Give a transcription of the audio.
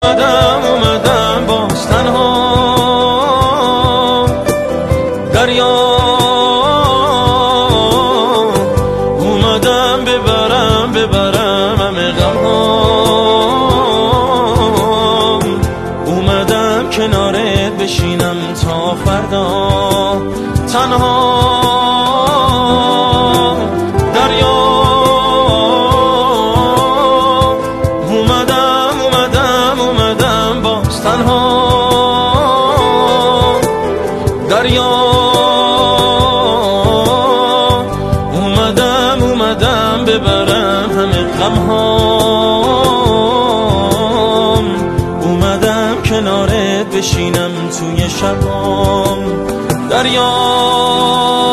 اومدم باز تنها دریا اومدم ببرم همه غمهام اومدم کنارت بشینم تا فردا تنها دریا اومدم باز تنها دریا اومدم ببرم همه غمهام اومدم کنارت بشینم توی شبام دریا